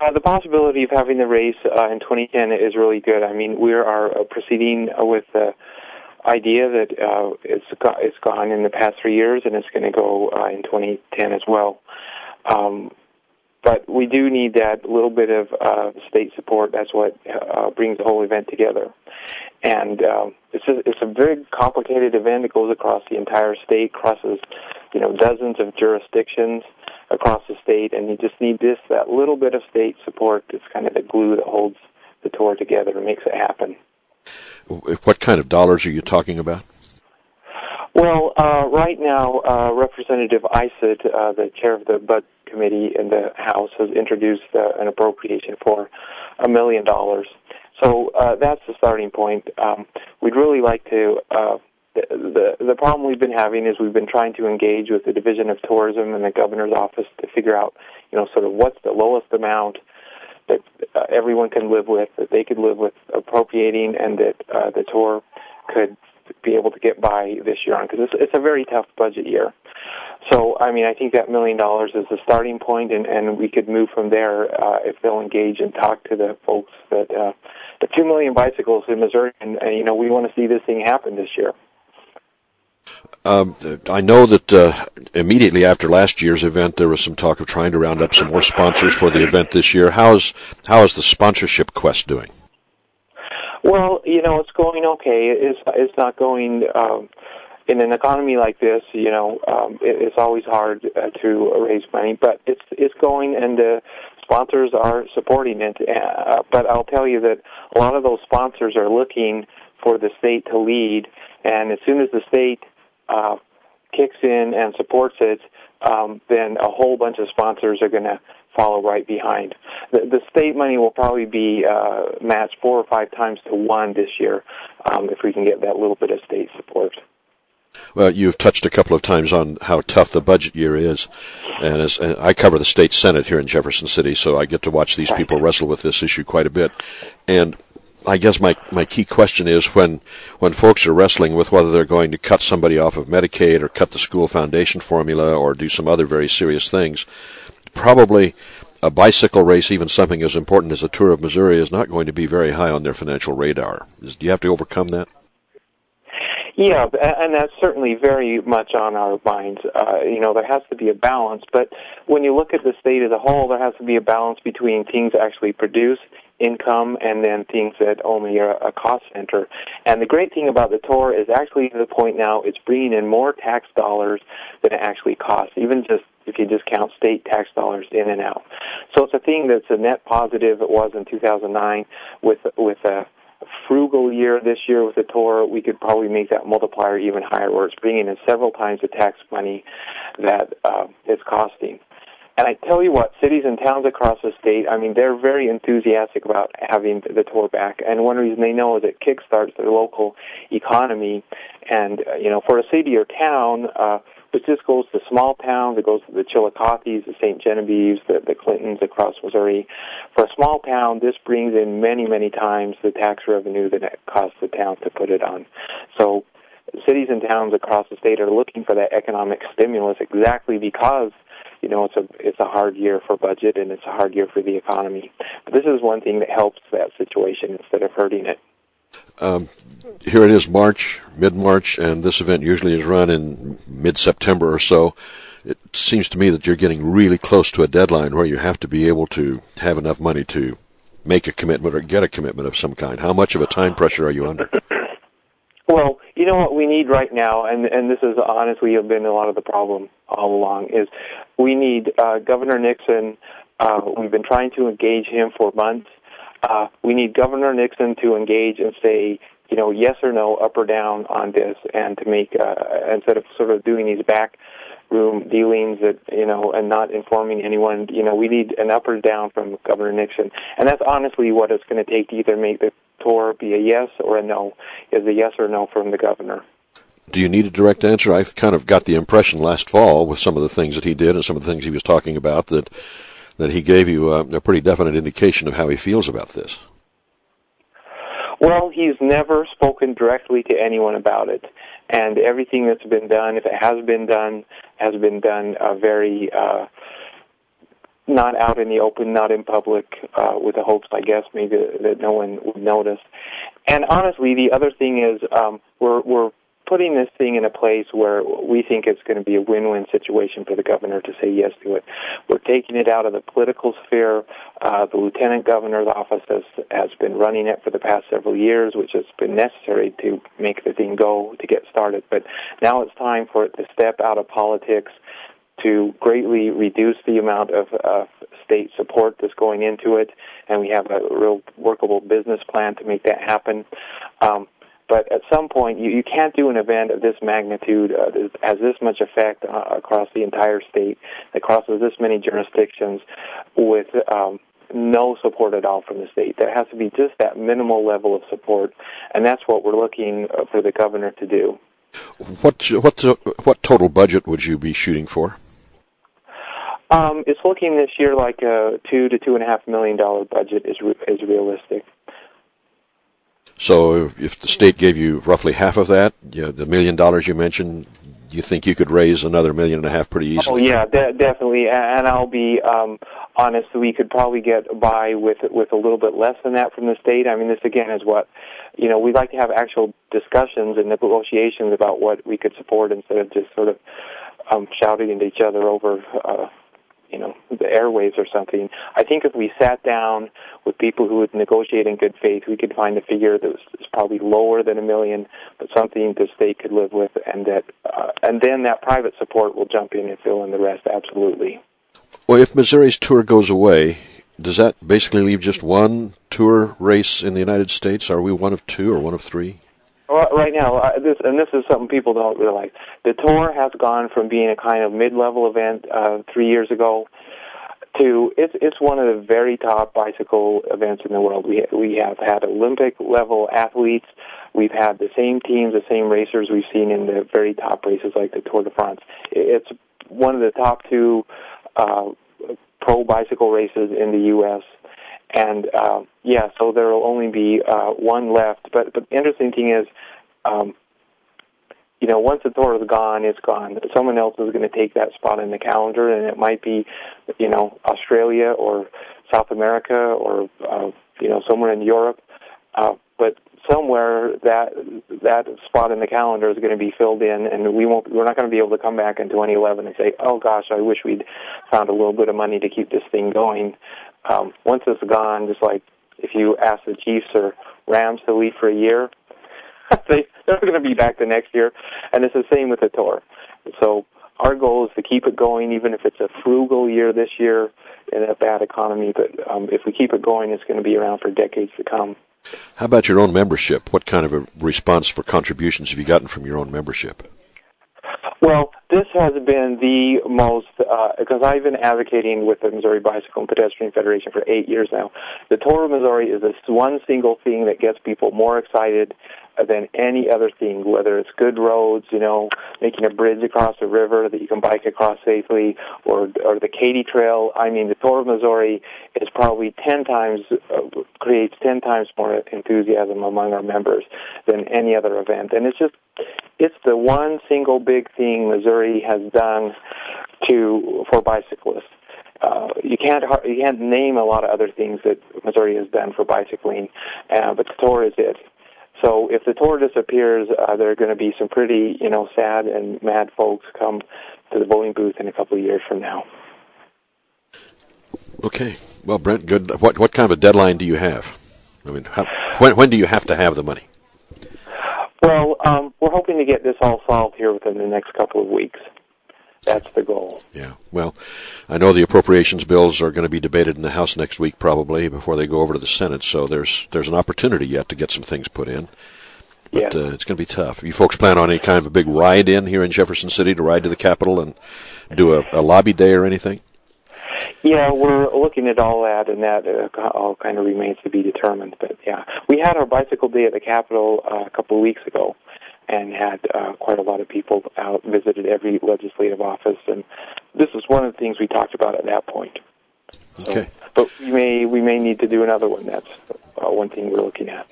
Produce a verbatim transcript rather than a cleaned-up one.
Uh, the possibility of having the race uh, in twenty ten is really good. I mean, we are uh, proceeding with the idea that uh, it's, go- it's gone in the past three years, and it's going to go uh, in twenty ten as well. Um, but we do need that little bit of uh, state support. That's what uh, brings the whole event together. And um, it's a, it's a very complicated event. It goes across the entire state, crosses, you know, dozens of jurisdictions across the state, and you just need this, that little bit of state support. It's kind of the glue that holds the tour together and makes it happen. What kind of dollars are you talking about? Well, uh, right now, uh, Representative Isett, uh, the chair of the Budget Committee in the House, has introduced uh, an appropriation for a million dollars. So uh, that's the starting point. Um, we'd really like to. Uh, the, the the problem we've been having is we've been trying to engage with the Division of Tourism and the governor's office to figure out, you know, sort of what's the lowest amount that uh, everyone can live with, that they could live with appropriating, and that uh, the tour could be able to get by this year on, because it's, it's a very tough budget year. So, I mean, I think that million dollars is the starting point, and, and we could move from there uh, if they'll engage and talk to the folks that uh, the two million bicycles in Missouri, and, and you know, we want to see this thing happen this year. Um, I know that uh, immediately after last year's event, there was some talk of trying to round up some more sponsors for the event this year. How's how is the sponsorship quest doing? Well, you know, it's going okay. It's it's not going um, in an economy like this. You know, um, it, it's always hard uh, to raise money, but it's it's going, and the sponsors are supporting it. Uh, but I'll tell you that a lot of those sponsors are looking for the state to lead, and as soon as the state uh, kicks in and supports it, um, then a whole bunch of sponsors are going to follow right behind. The, the state money will probably be uh, matched four or five times to one this year um, if we can get that little bit of state support. Well, you've touched a couple of times on how tough the budget year is, and as and I cover the state senate here in Jefferson City, so I get to watch these people wrestle with this issue quite a bit. And I guess my, my key question is when when folks are wrestling with whether they're going to cut somebody off of Medicaid or cut the school foundation formula or do some other very serious things, probably a bicycle race, even something as important as a Tour of Missouri, is not going to be very high on their financial radar. Do you have to overcome that? Yeah, and that's certainly very much on our minds. Uh, you know, there has to be a balance, but when you look at the state as a whole, there has to be a balance between things actually produce income and then things that only are a cost center. And the great thing about the tour is actually to the point now it's bringing in more tax dollars than it actually costs, even just if you just count state tax dollars in and out. So it's a thing that's a net positive. It was in two thousand nine with with a frugal year this year with the tour. We could probably make that multiplier even higher, where it's bringing in several times the tax money that uh, it's costing. And I tell you what, cities and towns across the state, I mean, they're very enthusiastic about having the tour back. And one reason they know is it kickstarts their local economy. And, uh, you know, for a city or town, uh, which just goes to small towns, it goes to the Chillicothe's, the Saint Genevieve's, the, the Clintons across Missouri. For a small town, this brings in many, many times the tax revenue that it costs the town to put it on. So cities and towns across the state are looking for that economic stimulus exactly because, you know, it's a it's a hard year for budget and it's a hard year for the economy. But this is one thing that helps that situation instead of hurting it. Um, here it is March, mid-March, and this event usually is run in mid-September or so. It seems to me that you're getting really close to a deadline where you have to be able to have enough money to make a commitment or get a commitment of some kind. How much of a time pressure are you under? Well, you know what we need right now, and, and this is honestly have been a lot of the problem all along, is we need uh, Governor Nixon. Uh, we've been trying to engage him for months. Uh, we need Governor Nixon to engage and say, you know, yes or no, up or down on this, and to make, uh, instead of sort of doing these backroom dealings that, you know, and not informing anyone, you know, we need an up or down from Governor Nixon. And that's honestly what it's going to take to either make the tour be a yes or a no, is a yes or no from the governor. Do you need a direct answer? I kind of got the impression last fall with some of the things that he did and some of the things he was talking about that that he gave you a, a pretty definite indication of how he feels about this. Well, he's never spoken directly to anyone about it, and everything that's been done, if it has been done, has been done uh, very, uh, not out in the open, not in public, uh, with the hopes, I guess, maybe that no one would notice. And honestly, the other thing is um, we're we're putting this thing in a place where we think it's going to be a win-win situation for the governor to say yes to it. We're taking it out of the political sphere. Uh, the lieutenant governor's office has, has been running it for the past several years, which has been necessary to make the thing go, to get started. But now it's time for it to step out of politics, to greatly reduce the amount of uh, state support that's going into it, and we have a real workable business plan to make that happen. Um, But at some point, you, you can't do an event of this magnitude, uh, that has this much effect uh, across the entire state, that crosses this many jurisdictions, with um, no support at all from the state. There has to be just that minimal level of support, and that's what we're looking uh, for the governor to do. What what what total budget would you be shooting for? Um, it's looking this year like a two to two and a half million dollar budget is re- is realistic. So if the state gave you roughly half of that, you know, the million dollars you mentioned, you think you could raise another million and a half pretty easily? Oh, yeah, de- definitely. And I'll be um, honest, we could probably get by with with a little bit less than that from the state. I mean, this, again, is what, you know, we'd like to have actual discussions and negotiations about what we could support instead of just sort of um, shouting at each other over uh you know, the airwaves or something. I think if we sat down with people who would negotiate in good faith, we could find a figure that was, was probably lower than a million, but something the state could live with, and that, uh, and then that private support will jump in and fill in the rest. Absolutely. Well, if Missouri's tour goes away, does that basically leave just one tour race in the United States? Are we one of two or one of three? Well, right now, uh, this and this is something people don't realize. The tour has gone from being a kind of mid-level event uh, three years ago to it's it's one of the very top bicycle events in the world. We we have had Olympic-level athletes. We've had the same teams, the same racers we've seen in the very top races like the Tour de France. It's one of the top two uh, pro bicycle races in the U S And, uh, yeah, so there will only be uh, one left. But, but the interesting thing is, um, you know, once the tour is gone, it's gone. Someone else is going to take that spot in the calendar, and it might be, you know, Australia or South America or, uh, you know, somewhere in Europe. Uh, but somewhere that that spot in the calendar is going to be filled in, and we won't. We're not going to be able to come back in twenty eleven and say, "Oh gosh, I wish we'd found a little bit of money to keep this thing going." Um, once it's gone, just like if you ask the Chiefs or Rams to leave for a year, they, they're going to be back the next year. And it's the same with the tour. So our goal is to keep it going, even if it's a frugal year this year in a bad economy. But um, if we keep it going, it's going to be around for decades to come. How about your own membership? What kind of a response for contributions have you gotten from your own membership? Well, this has been the most, uh, because I've been advocating with the Missouri Bicycle and Pedestrian Federation for eight years now. The Tour of Missouri is this one single thing that gets people more excited than any other thing, whether it's good roads, you know, making a bridge across a river that you can bike across safely, or or the Katy Trail. I mean, the Tour of Missouri is probably ten times, uh, creates ten times more enthusiasm among our members than any other event. And it's just, it's the one single big thing Missouri has done to for bicyclists. Uh, you can't you can't name a lot of other things that Missouri has done for bicycling, uh, but the Tour is it. So if the tour disappears, uh, there are going to be some pretty, you know, sad and mad folks come to the voting booth in a couple of years from now. Okay. Well, Brent, good. What what kind of a deadline do you have? I mean, how, when when do you have to have the money? Well, um, we're hoping to get this all solved here within the next couple of weeks. That's the goal. Yeah. Well, I know the appropriations bills are going to be debated in the House next week probably before they go over to the Senate, so there's there's an opportunity yet to get some things put in. But yeah. uh, it's going to be tough. You folks plan on any kind of a big ride-in here in Jefferson City to ride to the Capitol and do a, a lobby day or anything? Yeah, we're looking at all that, and that uh, all kind of remains to be determined. But, yeah, we had our bicycle day at the Capitol uh, a couple of weeks ago, and had uh, quite a lot of people out, visited every legislative office, and this is one of the things we talked about at that point. Okay. So, but we may we may need to do another one. That's uh, one thing we're looking at.